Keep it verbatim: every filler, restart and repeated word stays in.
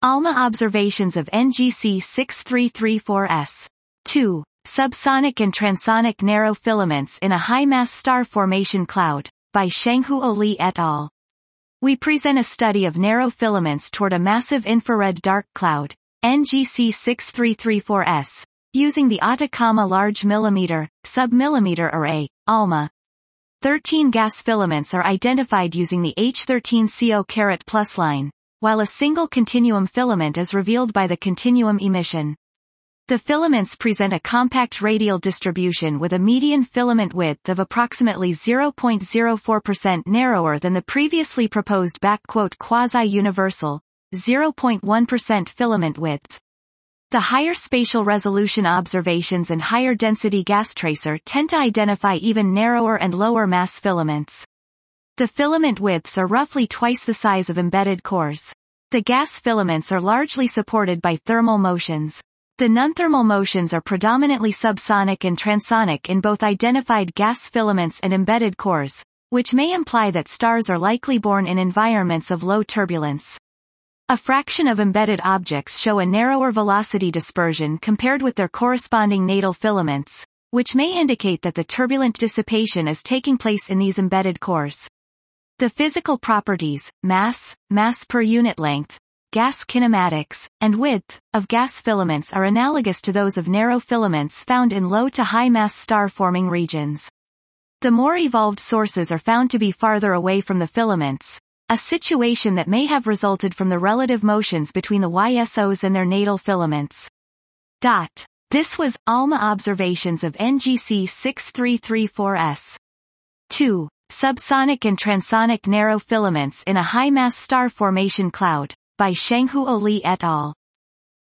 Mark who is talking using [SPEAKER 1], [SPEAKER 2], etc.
[SPEAKER 1] ALMA observations of N G C six three three four S. two. Subsonic and transonic narrow filaments in a high-mass star formation cloud, by Shanghuo Li et al. We present a study of narrow filaments toward a massive infrared dark cloud, N G C six three three four S, using the Atacama Large Millimeter, Sub-Millimeter Array, ALMA. thirteen gas filaments are identified using the H thirteen C O plus line, while a single continuum filament is revealed by the continuum emission. The filaments present a compact radial distribution with a median filament width of approximately zero point zero four percent narrower than the previously proposed quasi-universal, zero point one percent filament width. The higher spatial resolution observations and higher density gas tracer tend to identify even narrower and lower mass filaments. The filament widths are roughly twice the size of embedded cores. The gas filaments are largely supported by thermal motions. The non-thermal motions are predominantly subsonic and transonic in both identified gas filaments and embedded cores, which may imply that stars are likely born in environments of low turbulence. A fraction of embedded objects show a narrower velocity dispersion compared with their corresponding natal filaments, which may indicate that the turbulent dissipation is taking place in these embedded cores. The physical properties, mass, mass per unit length, gas kinematics, and width, of gas filaments are analogous to those of narrow filaments found in low to high mass star-forming regions. The more evolved sources are found to be farther away from the filaments, a situation that may have resulted from the relative motions between the Y S Os and their natal filaments. Dot. This was ALMA observations of N G C six three three four S. two. Subsonic and transonic narrow filaments in a high-mass star formation cloud, by Shanghuo Li et al.